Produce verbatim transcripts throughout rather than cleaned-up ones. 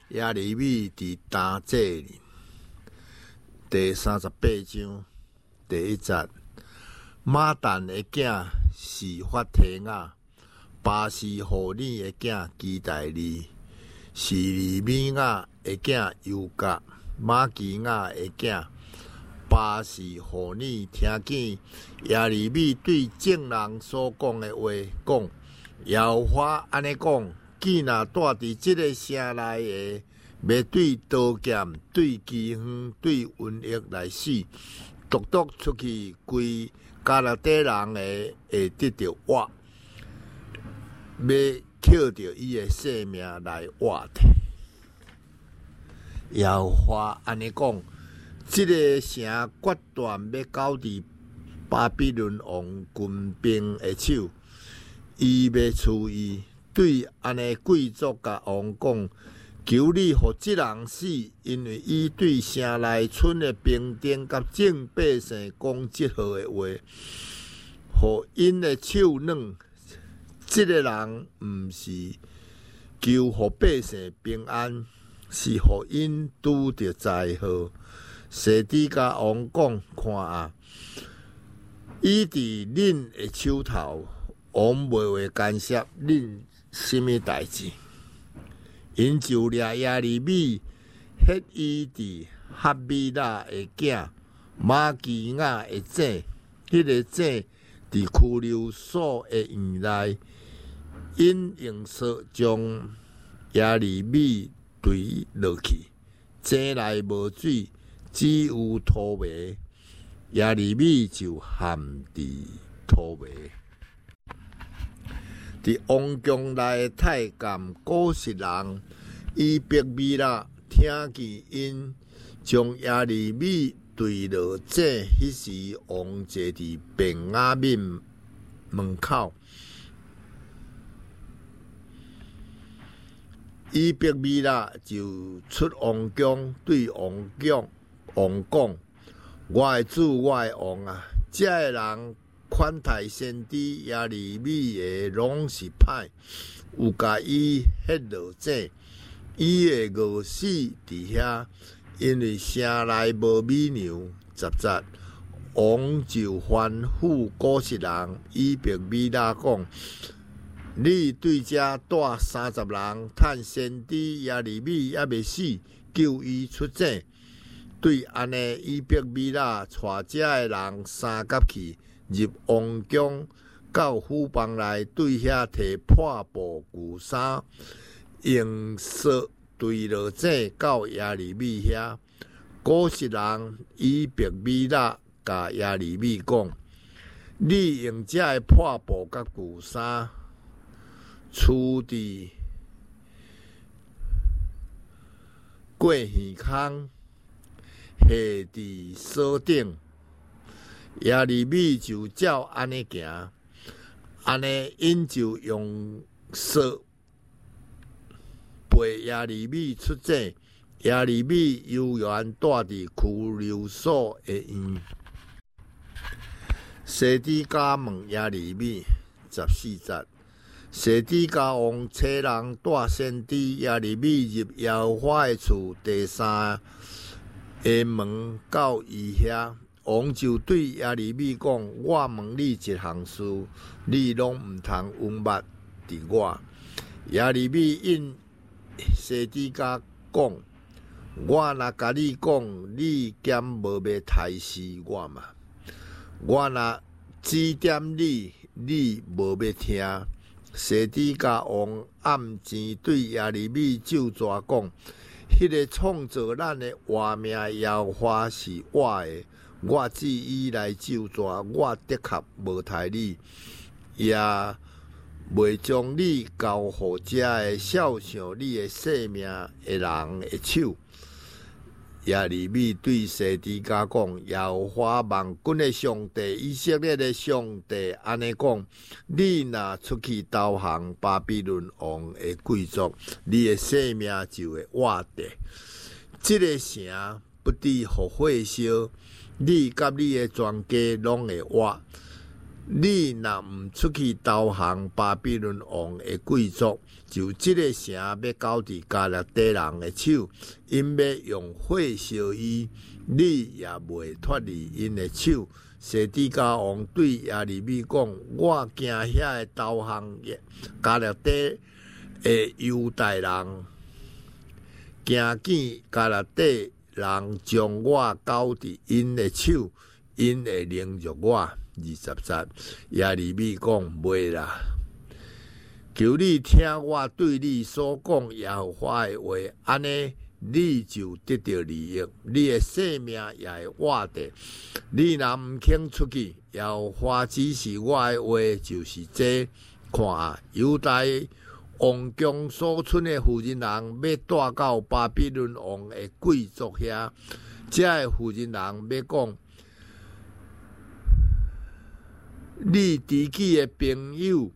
耶利米伫当这里第三十八章第一节，马但的囝是法提雅，巴是互你的囝基代利，是利米亚的囝犹甲，马基亚的囝巴是互你听见耶利米对众人所讲的话，讲耶和华安尼讲。既若住伫即个城内的，要对刀剑、对饥荒、对瘟疫来死，独独出去规加勒底人的会得到活，要捡着伊的性命来活的。耶和华安尼讲，即、这个城决断要交伫巴比伦王军兵的手，伊要处伊。对安尼贵族甲王讲，求你互即人死，因为伊对城内村的兵丁甲众百姓讲即号的话，互因的手软。即、这个人毋是求互百姓平安，是互因拄着灾祸。西底家王讲，看啊，伊伫恁的手头，王袂会干涉恁。什么代志？因就掠耶利米，迄伊伫哈米拉的囝马基亚的井，迄、那个井伫库留所的院内，因用手将耶利米推落去，井内无水，只有土糜，耶利米就陷伫土糜。伫王宫内的太监古实人伊伯米拉听见因将耶利米对落井，迄时王坐伫便雅悯门口。伊伯米拉就出王宫对王讲王讲：我的主，我的王啊，这个人。款待先知耶利米的拢是歹，有甲伊迄落井，伊会饿死伫遐，因为城内无米粮。十节，王就吩咐古实人伊伯米拉讲：你对遮带三十人，趁先知耶利米还未死，救伊出井。对安尼，伊伯米拉带遮的人三甲去。入王宫，到府房内，对遐摕破布旧衫，用绳对落井，到耶利米遐。古实人伊伯米拉甲耶利米讲：你用这个破布甲旧衫，厝伫过耳孔，下伫锁顶。耶利米就照安尼行，安尼因就用绳陪耶利米出井。耶利米悠然住伫库留所的院。西底家问耶利米十四节，西底家王找人带先知耶利米入耶和华的厝第三个门，到伊遐。王就对耶利米讲：我问你一项事，你拢毋通隐瞒伫我。耶利米应西底家讲：我若甲你讲，你兼无要杀死我嘛？我若指点你，你无要听。西底家王暗前对耶利米咒诅讲：迄、那个创造咱的活命耶和华是我的。我指伊来咒詛，我的确无杀你，也袂将你交互遮个孝想你的性命的人的手。耶利米对西底家讲：耶和华万军的上帝，以色列的上帝安尼讲：你若出去投降巴比伦王的贵族，你的性命就会活着。这个城不致互火烧。你甲你的全家拢会活， 你若毋出去投降巴比伦王的贵族，就即个城要交伫加勒底人的手，因要用火烧伊，你也袂脱离因的手。西底家王对耶利米讲：我惊遐个投降加勒底的犹大人，惊见加勒底人将我交伫因的手，因会凌辱我。二十节，耶利米讲：袂啦，求你听我对你所讲耶和华的话，安尼你就得到利益，你的性命也会活着。你若毋肯出去，耶和华指示我的话就是这。看，犹大王宫所剩的妇人人要带到巴比伦王的贵族遐，这个妇人人要讲。你知己的朋友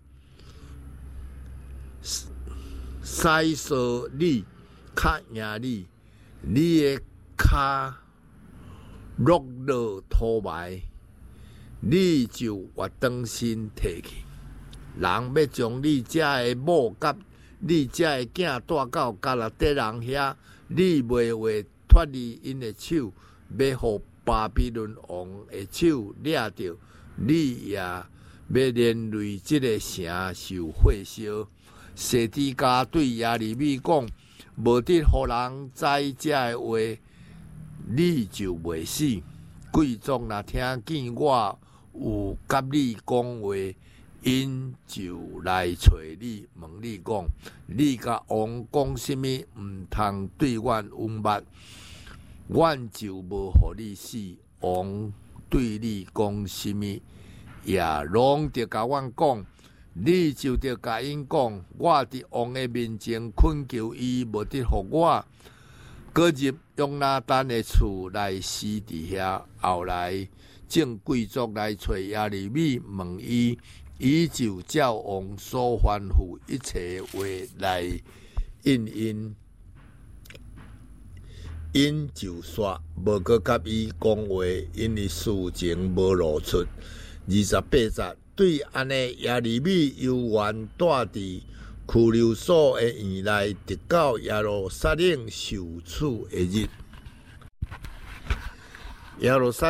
塞索你较赢你，你的骹落落土埋，你就活当身摕去。人要将你这的某甲你这的囝带到加勒底人遐，你袂会脱离因的手，要互巴比伦王的手掠着。你也要连累这个城受火烧。西底家对耶利米讲：无得互人知这个话，你就袂死。贵族若听见我有甲你讲话，因就来找你，问你讲：你甲王讲什么？毋通对阮隐瞒，阮就无互你死。王对你讲什么，也拢得甲阮讲，你就得甲因讲，我伫王的面前恳求伊，无得互我搁入约拿单的厝来死伫遐。后来正贵族来找耶利米，问伊，伊就照王所吩咐一切话来应因。因就煞无搁甲伊讲话，因为事情无露出。二十八节，对安尼耶利米犹原带伫拘留所的院内，直到耶路撒冷受处的日。耶路撒